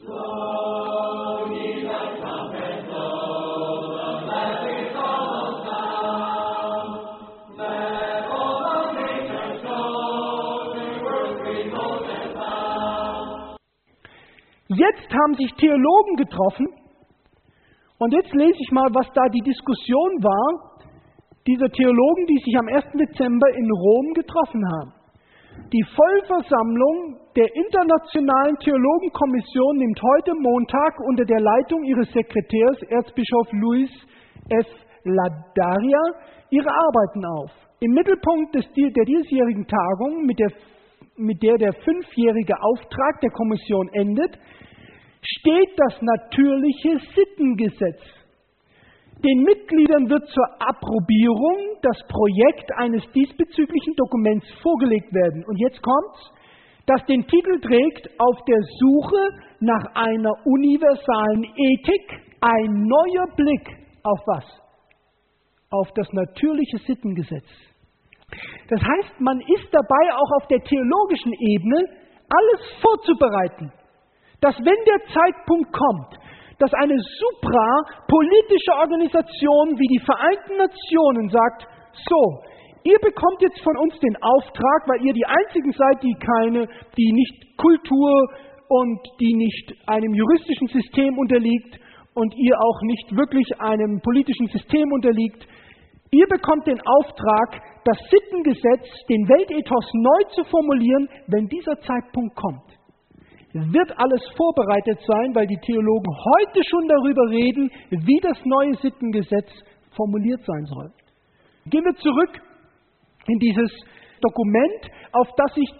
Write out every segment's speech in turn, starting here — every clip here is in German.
Jetzt haben sich Theologen getroffen und jetzt lese ich mal, was da die Diskussion war, dieser Theologen, die sich am 1. Dezember in Rom getroffen haben. Die Vollversammlung der Internationalen Theologenkommission nimmt heute Montag unter der Leitung ihres Sekretärs, Erzbischof Luis F. Ladaria, ihre Arbeiten auf. Im Mittelpunkt der diesjährigen Tagung, mit der der 5-jährige Auftrag der Kommission endet, steht das natürliche Sittengesetz. Den Mitgliedern wird zur Approbierung das Projekt eines diesbezüglichen Dokuments vorgelegt werden. Und jetzt kommt's, das den Titel trägt: Auf der Suche nach einer universalen Ethik, ein neuer Blick auf was? Auf das natürliche Sittengesetz. Das heißt, man ist dabei, auch auf der theologischen Ebene alles vorzubereiten, dass, wenn der Zeitpunkt kommt, dass eine suprapolitische Organisation wie die Vereinten Nationen sagt: So, ihr bekommt jetzt von uns den Auftrag, weil ihr die Einzigen seid, die nicht Kultur und die nicht einem juristischen System unterliegt und ihr auch nicht wirklich einem politischen System unterliegt. Ihr bekommt den Auftrag, das Sittengesetz, den Weltethos neu zu formulieren, wenn dieser Zeitpunkt kommt. Es wird alles vorbereitet sein, weil die Theologen heute schon darüber reden, wie das neue Sittengesetz formuliert sein soll. Gehen wir zurück in dieses Dokument, auf das sich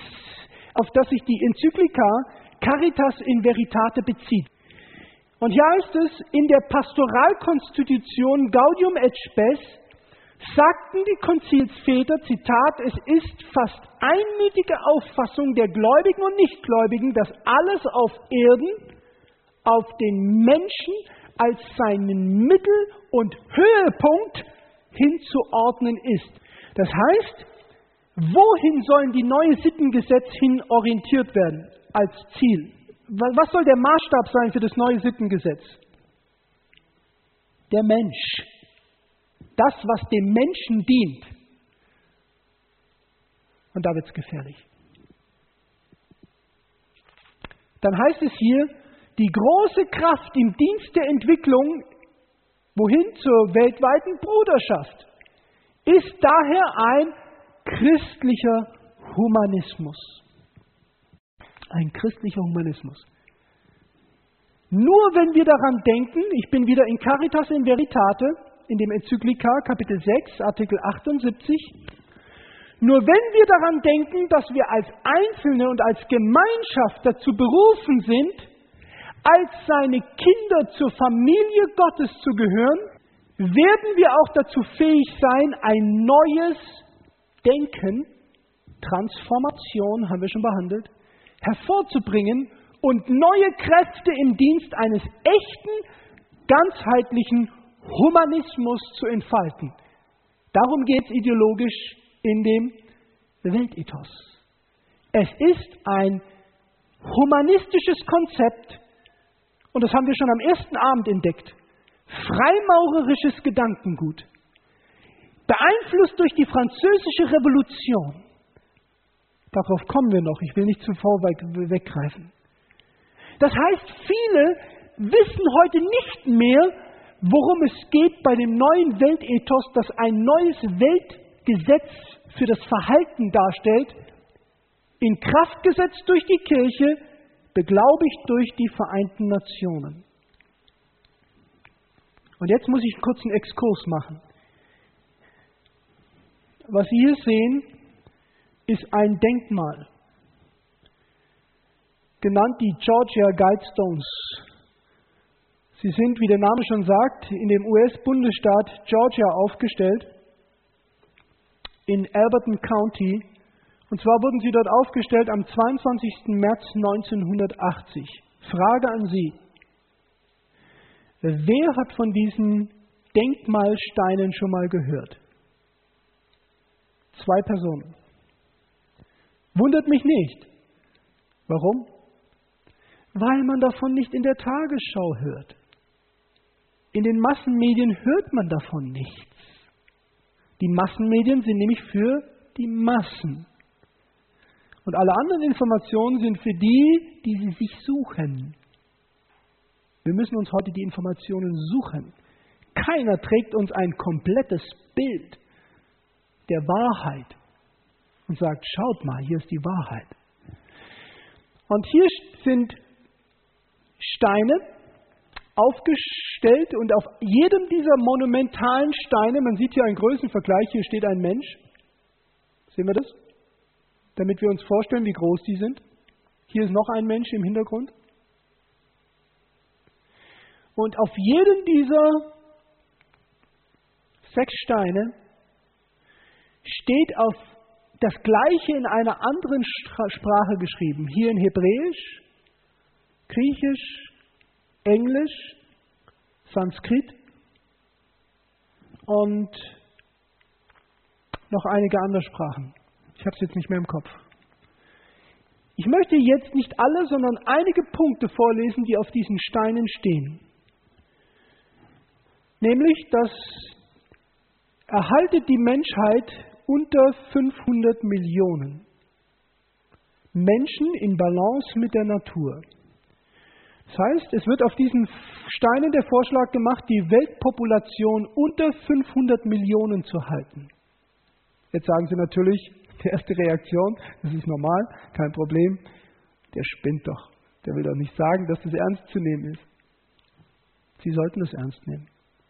die Enzyklika Caritas in Veritate bezieht. Und hier heißt es, in der Pastoralkonstitution Gaudium et Spes sagten die Konzilsväter, Zitat, es ist fast einmütige Auffassung der Gläubigen und Nichtgläubigen, dass alles auf Erden auf den Menschen als seinen Mittel- und Höhepunkt hinzuordnen ist. Das heißt, wohin sollen die neue Sittengesetz hin orientiert werden als Ziel? Was soll der Maßstab sein für das neue Sittengesetz? Der Mensch. Das, was dem Menschen dient. Und da wird es gefährlich. Dann heißt es hier, die große Kraft im Dienst der Entwicklung, wohin zur weltweiten Bruderschaft, ist daher ein christlicher Humanismus. Ein christlicher Humanismus. Nur wenn wir daran denken, ich bin wieder in Caritas in Veritate, in dem Enzyklika, Kapitel 6, Artikel 78. Nur wenn wir daran denken, dass wir als Einzelne und als Gemeinschaft dazu berufen sind, als seine Kinder zur Familie Gottes zu gehören, werden wir auch dazu fähig sein, ein neues Denken, Transformation, haben wir schon behandelt, hervorzubringen und neue Kräfte im Dienst eines echten, ganzheitlichen Humanismus zu entfalten. Darum geht es ideologisch in dem Weltethos. Es ist ein humanistisches Konzept, und das haben wir schon am ersten Abend entdeckt, freimaurerisches Gedankengut, beeinflusst durch die Französische Revolution. Darauf kommen wir noch, ich will nicht zuvor weggreifen. Das heißt, viele wissen heute nicht mehr, worum es geht bei dem neuen Weltethos, das ein neues Weltgesetz für das Verhalten darstellt, in Kraft gesetzt durch die Kirche, beglaubigt durch die Vereinten Nationen. Und jetzt muss ich einen kurzen Exkurs machen. Was Sie hier sehen, ist ein Denkmal, genannt die Georgia Guidestones. Sie sind, wie der Name schon sagt, in dem US-Bundesstaat Georgia aufgestellt, in Alberton County. Und zwar wurden sie dort aufgestellt am 22. März 1980. Frage an Sie. Wer hat von diesen Denkmalsteinen schon mal gehört? 2 Personen. Wundert mich nicht. Warum? Weil man davon nicht in der Tagesschau hört. In den Massenmedien hört man davon nichts. Die Massenmedien sind nämlich für die Massen. Und alle anderen Informationen sind für die, die sie sich suchen. Wir müssen uns heute die Informationen suchen. Keiner trägt uns ein komplettes Bild der Wahrheit und sagt, schaut mal, hier ist die Wahrheit. Und hier sind Steine aufgestellt und auf jedem dieser monumentalen Steine, man sieht hier einen Größenvergleich, hier steht ein Mensch. Sehen wir das? Damit wir uns vorstellen, wie groß die sind. Hier ist noch ein Mensch im Hintergrund. Und auf jedem dieser 6 Steine steht auf das Gleiche in einer anderen Sprache geschrieben. Hier in Hebräisch, Griechisch, Englisch, Sanskrit und noch einige andere Sprachen. Ich habe es jetzt nicht mehr im Kopf. Ich möchte jetzt nicht alle, sondern einige Punkte vorlesen, die auf diesen Steinen stehen. Nämlich, dass erhaltet die Menschheit unter 500 Millionen Menschen in Balance mit der Natur. Das heißt, es wird auf diesen Steinen der Vorschlag gemacht, die Weltpopulation unter 500 Millionen zu halten. Jetzt sagen Sie natürlich, die erste Reaktion, das ist normal, kein Problem, der spinnt doch. Der will doch nicht sagen, dass das ernst zu nehmen ist. Sie sollten das ernst nehmen.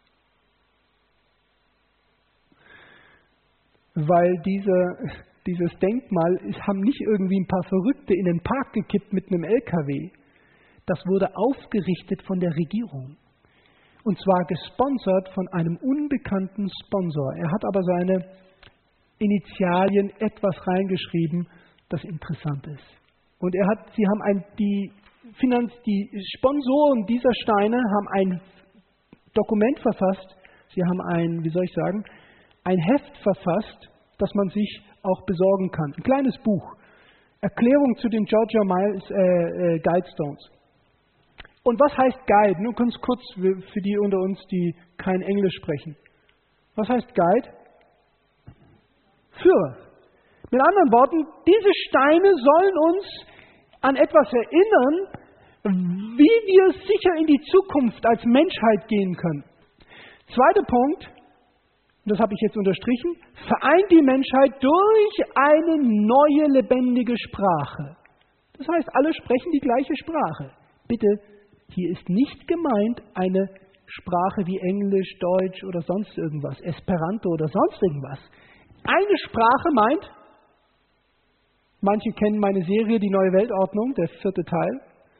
Weil dieses Denkmal haben nicht irgendwie ein paar Verrückte in den Park gekippt mit einem LKW. Das wurde aufgerichtet von der Regierung. Und zwar gesponsert von einem unbekannten Sponsor. Er hat aber seine Initialien etwas reingeschrieben, das interessant ist. Und die Sponsoren dieser Steine haben ein Dokument verfasst. Sie haben ein Heft verfasst, das man sich auch besorgen kann. Ein kleines Buch. Erklärung zu den Georgia Miles Guidestones. Und was heißt Guide? Nur ganz kurz für die unter uns, die kein Englisch sprechen. Was heißt Guide? Führer. Mit anderen Worten, diese Steine sollen uns an etwas erinnern, wie wir sicher in die Zukunft als Menschheit gehen können. Zweiter Punkt, das habe ich jetzt unterstrichen, vereint die Menschheit durch eine neue lebendige Sprache. Das heißt, alle sprechen die gleiche Sprache. Bitte, hier ist nicht gemeint eine Sprache wie Englisch, Deutsch oder sonst irgendwas, Esperanto oder sonst irgendwas. Eine Sprache meint, manche kennen meine Serie Die neue Weltordnung, der 4. Teil.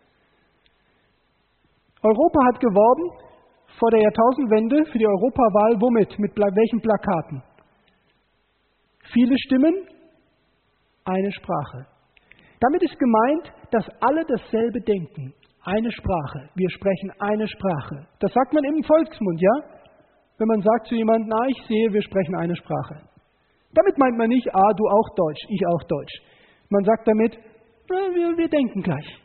Europa hat geworben vor der Jahrtausendwende für die Europawahl, womit? Mit welchen Plakaten? Viele Stimmen, eine Sprache. Damit ist gemeint, dass alle dasselbe denken. Eine Sprache. Wir sprechen eine Sprache. Das sagt man im Volksmund, ja? Wenn man sagt zu jemandem, ich sehe, wir sprechen eine Sprache. Damit meint man nicht, du auch Deutsch, ich auch Deutsch. Man sagt damit, wir denken gleich.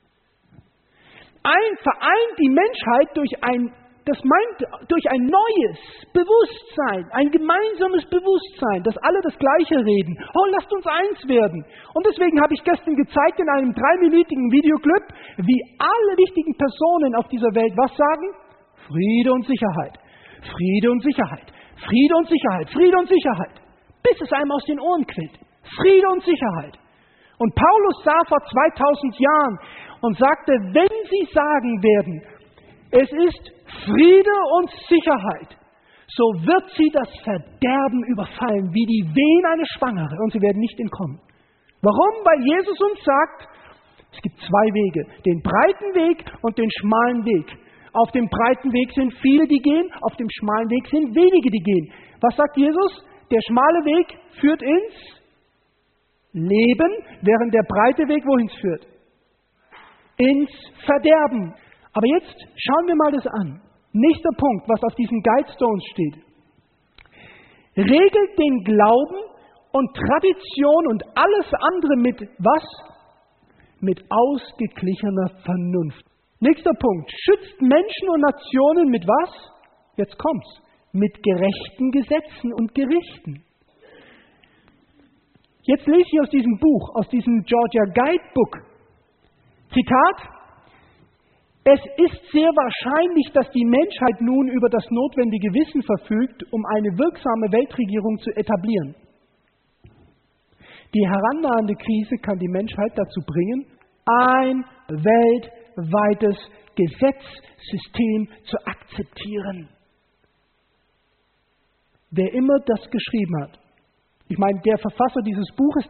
Vereint die Menschheit durch ein neues Bewusstsein, ein gemeinsames Bewusstsein, dass alle das Gleiche reden. Lasst uns eins werden. Und deswegen habe ich gestern gezeigt in einem 3-minütigen Videoclip, wie alle wichtigen Personen auf dieser Welt was sagen? Friede und Sicherheit. Friede und Sicherheit. Friede und Sicherheit. Friede und Sicherheit. Bis es einem aus den Ohren quillt. Friede und Sicherheit. Und Paulus sah vor 2000 Jahren und sagte, wenn sie sagen werden, es ist Friede und Sicherheit, so wird sie das Verderben überfallen, wie die Wehen eine Schwangere, und sie werden nicht entkommen. Warum? Weil Jesus uns sagt, es gibt 2 Wege, den breiten Weg und den schmalen Weg. Auf dem breiten Weg sind viele, die gehen, auf dem schmalen Weg sind wenige, die gehen. Was sagt Jesus? Der schmale Weg führt ins Leben, während der breite Weg wohin führt? Ins Verderben. Aber jetzt schauen wir mal das an. Nächster Punkt, was auf diesen Guidestones steht. Regelt den Glauben und Tradition und alles andere mit was? mit ausgeglichener Vernunft. Nächster Punkt. Schützt Menschen und Nationen mit was? Jetzt kommt's. Mit gerechten Gesetzen und Gerichten. Jetzt lese ich aus diesem Buch, aus diesem Georgia Guidebook. Zitat: Es ist sehr wahrscheinlich, dass die Menschheit nun über das notwendige Wissen verfügt, um eine wirksame Weltregierung zu etablieren. Die herannahende Krise kann die Menschheit dazu bringen, ein weltweites Gesetzessystem zu akzeptieren. Wer immer das geschrieben hat, ich meine, der Verfasser dieses Buches,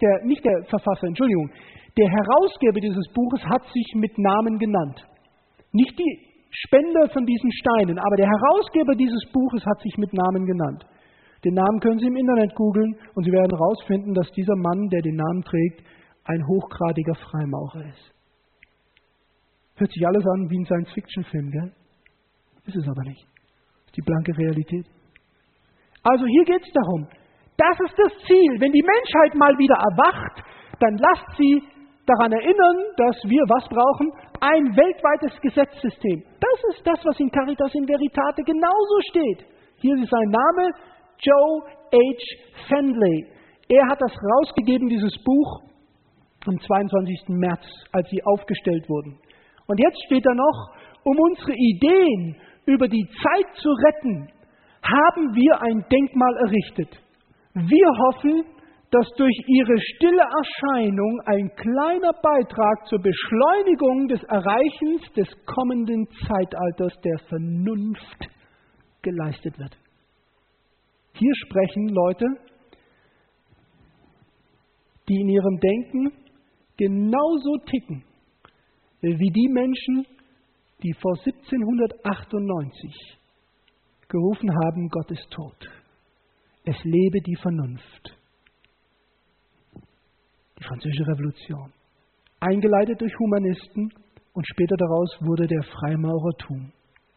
der Herausgeber dieses Buches hat sich mit Namen genannt. Nicht die Spender von diesen Steinen, aber der Herausgeber dieses Buches hat sich mit Namen genannt. Den Namen können Sie im Internet googeln und Sie werden herausfinden, dass dieser Mann, der den Namen trägt, ein hochgradiger Freimaurer ist. Hört sich alles an wie ein Science-Fiction-Film, gell? Ist es aber nicht. Das ist die blanke Realität. Also hier geht es darum, das ist das Ziel. Wenn die Menschheit mal wieder erwacht, dann lasst sie daran erinnern, dass wir was brauchen? Ein weltweites Gesetzessystem. Das ist das, was in Caritas in Veritate genauso steht. Hier ist sein Name, Joe H. Fendley. Er hat das rausgegeben, dieses Buch, am 22. März, als sie aufgestellt wurden. Und jetzt steht da noch, um unsere Ideen über die Zeit zu retten, haben wir ein Denkmal errichtet. Wir hoffen, dass durch ihre stille Erscheinung ein kleiner Beitrag zur Beschleunigung des Erreichens des kommenden Zeitalters der Vernunft geleistet wird. Hier sprechen Leute, die in ihrem Denken genauso ticken wie die Menschen, die vor 1798 gerufen haben, Gott ist tot. Es lebe die Vernunft. Die Französische Revolution. Eingeleitet durch Humanisten und später daraus wurde der Freimaurertum.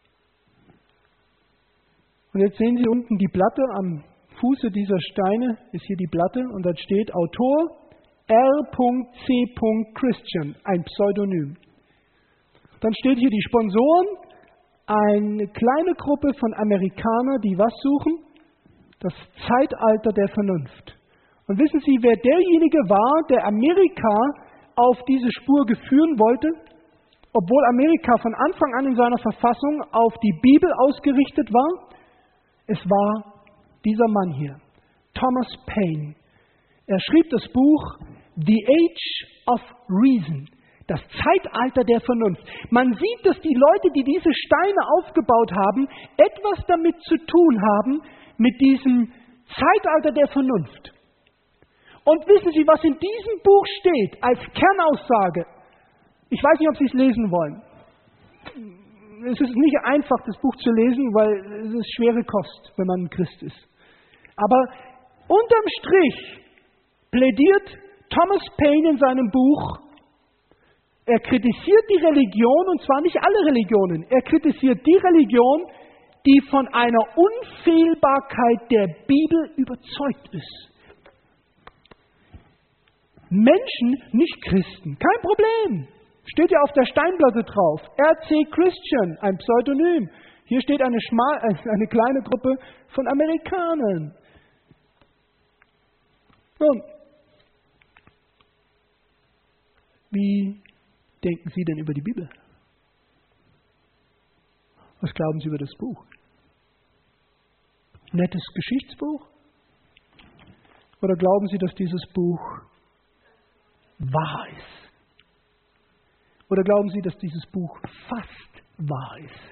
Und jetzt sehen Sie unten die Platte am Fuße dieser Steine, ist hier die Platte und da steht Autor R.C. Christian, ein Pseudonym. Dann steht hier die Sponsoren, eine kleine Gruppe von Amerikanern, die was suchen? Das Zeitalter der Vernunft. Und wissen Sie, wer derjenige war, der Amerika auf diese Spur führen wollte? Obwohl Amerika von Anfang an in seiner Verfassung auf die Bibel ausgerichtet war? Es war dieser Mann hier, Thomas Paine. Er schrieb das Buch The Age of Reason, das Zeitalter der Vernunft. Man sieht, dass die Leute, die diese Steine aufgebaut haben, etwas damit zu tun haben, mit diesem Zeitalter der Vernunft. Und wissen Sie, was in diesem Buch steht als Kernaussage? Ich weiß nicht, ob Sie es lesen wollen. Es ist nicht einfach, das Buch zu lesen, weil es ist schwere Kost, wenn man ein Christ ist. Aber unterm Strich plädiert Thomas Paine in seinem Buch, er kritisiert die Religion, und zwar nicht alle Religionen. Er kritisiert die Religion, die von einer Unfehlbarkeit der Bibel überzeugt ist. Menschen, nicht Christen, kein Problem. Steht ja auf der Steinplatte drauf. R.C. Christian, ein Pseudonym. Hier steht eine kleine Gruppe von Amerikanern. Nun, wie denken Sie denn über die Bibel? Was glauben Sie über das Buch? Nettes Geschichtsbuch? Oder glauben Sie, dass dieses Buch wahr ist? Oder glauben Sie, dass dieses Buch fast wahr ist?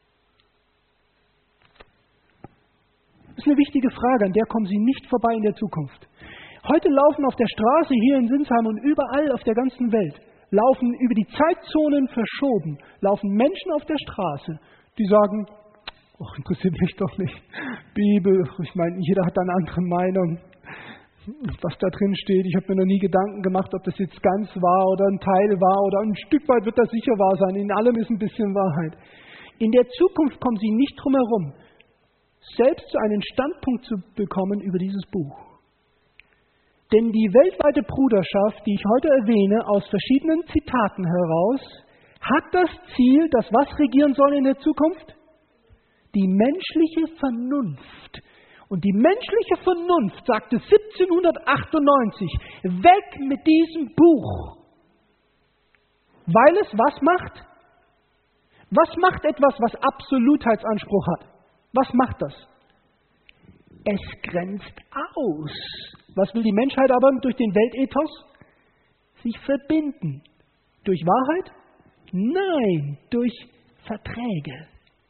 Das ist eine wichtige Frage, an der kommen Sie nicht vorbei in der Zukunft. Heute laufen auf der Straße hier in Sinsheim und überall auf der ganzen Welt, laufen über die Zeitzonen verschoben, laufen Menschen auf der Straße, die sagen, ach, interessiert mich doch nicht, Bibel, ich meine, jeder hat eine andere Meinung. Was da drin steht, ich habe mir noch nie Gedanken gemacht, ob das jetzt ganz wahr oder ein Teil wahr oder ein Stück weit wird das sicher wahr sein. In allem ist ein bisschen Wahrheit. In der Zukunft kommen Sie nicht drum herum, selbst zu einem Standpunkt zu bekommen über dieses Buch. Denn die weltweite Bruderschaft, die ich heute erwähne, aus verschiedenen Zitaten heraus, hat das Ziel, dass was regieren soll in der Zukunft? Die menschliche Vernunft. Und die menschliche Vernunft sagte 1798, weg mit diesem Buch. Weil es was macht? Was macht etwas, was Absolutheitsanspruch hat? Was macht das? Es grenzt aus. Was will die Menschheit aber durch den Weltethos? Sich verbinden. Durch Wahrheit? Nein, durch Verträge.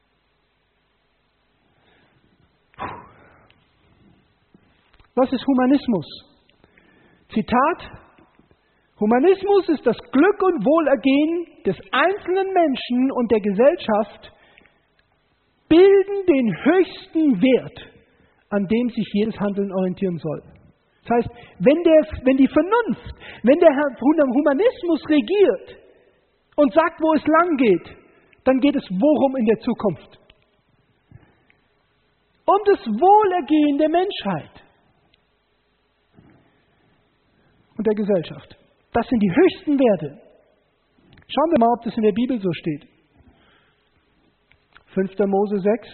Was ist Humanismus? Zitat: Humanismus ist das Glück und Wohlergehen des einzelnen Menschen und der Gesellschaft, bilden den höchsten Wert, an dem sich jedes Handeln orientieren soll. Das heißt, wenn die Vernunft, wenn der Humanismus regiert und sagt, wo es lang geht, dann geht es worum in der Zukunft? Um das Wohlergehen der Menschheit und der Gesellschaft. Das sind die höchsten Werte. Schauen wir mal, ob das in der Bibel so steht. 5. Mose 6,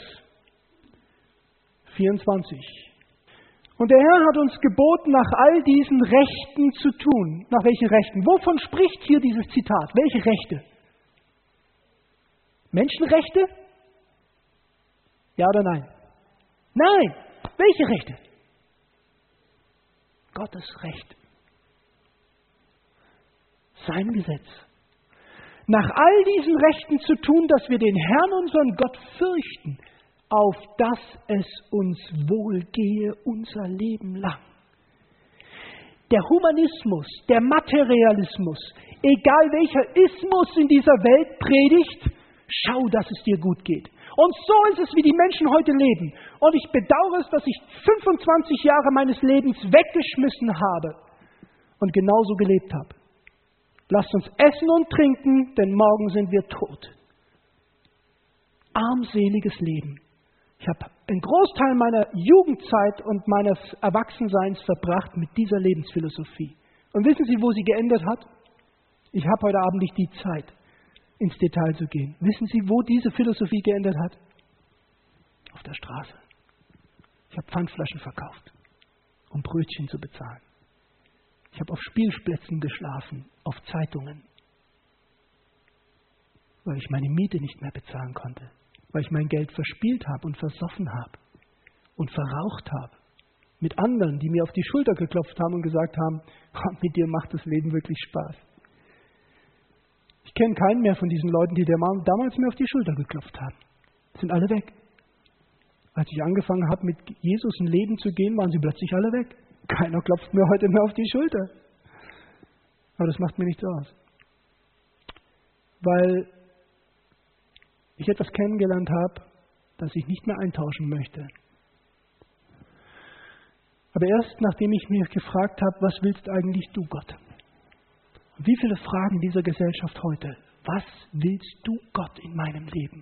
24. Und der Herr hat uns geboten, nach all diesen Rechten zu tun. Nach welchen Rechten? Wovon spricht hier dieses Zitat? Welche Rechte? Menschenrechte? Ja oder nein? Nein! Welche Rechte? Gottes Recht. Sein Gesetz. Nach all diesen Rechten zu tun, dass wir den Herrn, unseren Gott, fürchten, auf dass es uns wohlgehe unser Leben lang. Der Humanismus, der Materialismus, egal welcher Ismus in dieser Welt predigt, schau, dass es dir gut geht. Und so ist es, wie die Menschen heute leben. Und ich bedauere es, dass ich 25 Jahre meines Lebens weggeschmissen habe und genauso gelebt habe. Lasst uns essen und trinken, denn morgen sind wir tot. Armseliges Leben. Ich habe einen Großteil meiner Jugendzeit und meines Erwachsenseins verbracht mit dieser Lebensphilosophie. Und wissen Sie, wo sie geendet hat? Ich habe heute Abend nicht die Zeit, ins Detail zu gehen. Wissen Sie, wo diese Philosophie geendet hat? Auf der Straße. Ich habe Pfandflaschen verkauft, um Brötchen zu bezahlen. Ich habe auf Spielplätzen geschlafen, auf Zeitungen, weil ich meine Miete nicht mehr bezahlen konnte, weil ich mein Geld verspielt habe und versoffen habe und verraucht habe. Mit anderen, die mir auf die Schulter geklopft haben und gesagt haben, mit dir macht das Leben wirklich Spaß. Ich kenne keinen mehr von diesen Leuten, die damals mir auf die Schulter geklopft haben. Sind alle weg. Als ich angefangen habe, mit Jesus ein Leben zu gehen, waren sie plötzlich alle weg. Keiner klopft mir heute mehr auf die Schulter. Aber das macht mir nichts aus. Weil ich etwas kennengelernt habe, das ich nicht mehr eintauschen möchte. Aber erst nachdem ich mich gefragt habe, was willst eigentlich du, Gott? Und wie viele Fragen dieser Gesellschaft heute? Was willst du, Gott, in meinem Leben?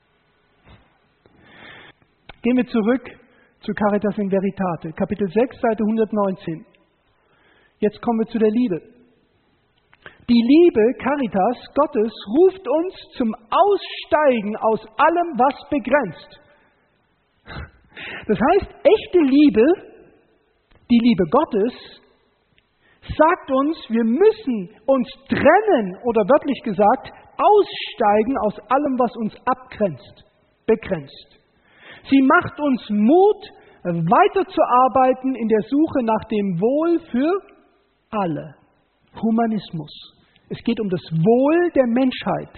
Gehen wir zurück zu Caritas in Veritate, Kapitel 6, Seite 119. Jetzt kommen wir zu der Liebe. Die Liebe, Caritas Gottes, ruft uns zum Aussteigen aus allem, was begrenzt. Das heißt, echte Liebe, die Liebe Gottes, sagt uns, wir müssen uns trennen oder wörtlich gesagt, aussteigen aus allem, was uns abgrenzt, begrenzt. Sie macht uns Mut, weiterzuarbeiten in der Suche nach dem Wohl für alle. Humanismus. Es geht um das Wohl der Menschheit.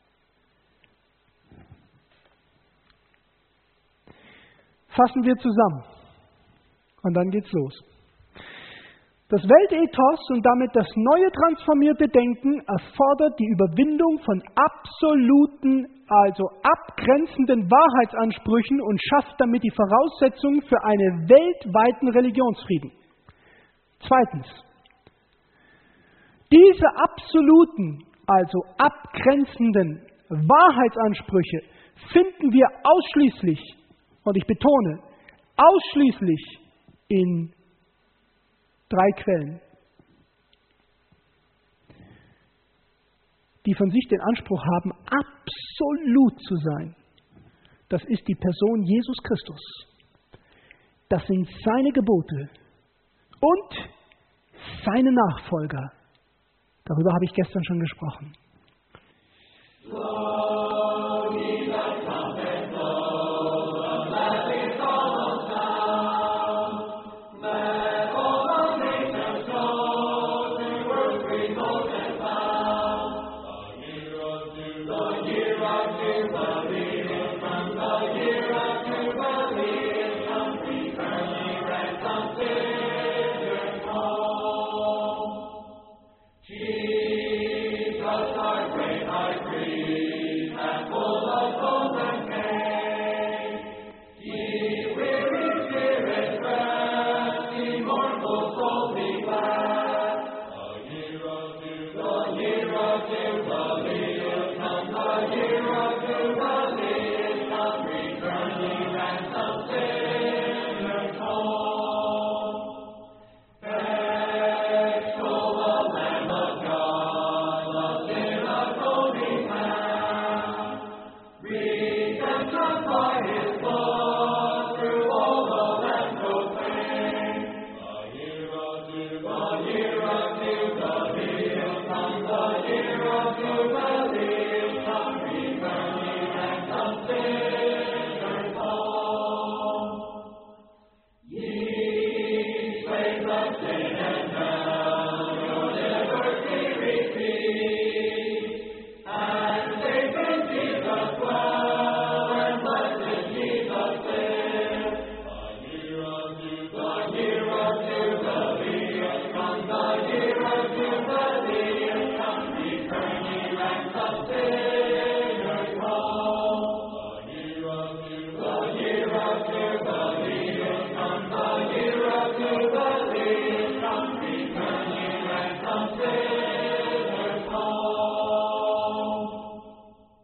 Fassen wir zusammen. Und dann geht's los. Das Weltethos und damit das neue transformierte Denken erfordert die Überwindung von absoluten, also abgrenzenden Wahrheitsansprüchen und schafft damit die Voraussetzungen für einen weltweiten Religionsfrieden. Zweitens. Diese absoluten, also abgrenzenden Wahrheitsansprüche finden wir ausschließlich, und ich betone, ausschließlich in 3 Quellen, die von sich den Anspruch haben, absolut zu sein. Das ist die Person Jesus Christus. Das sind seine Gebote und seine Nachfolger. Darüber habe ich gestern schon gesprochen.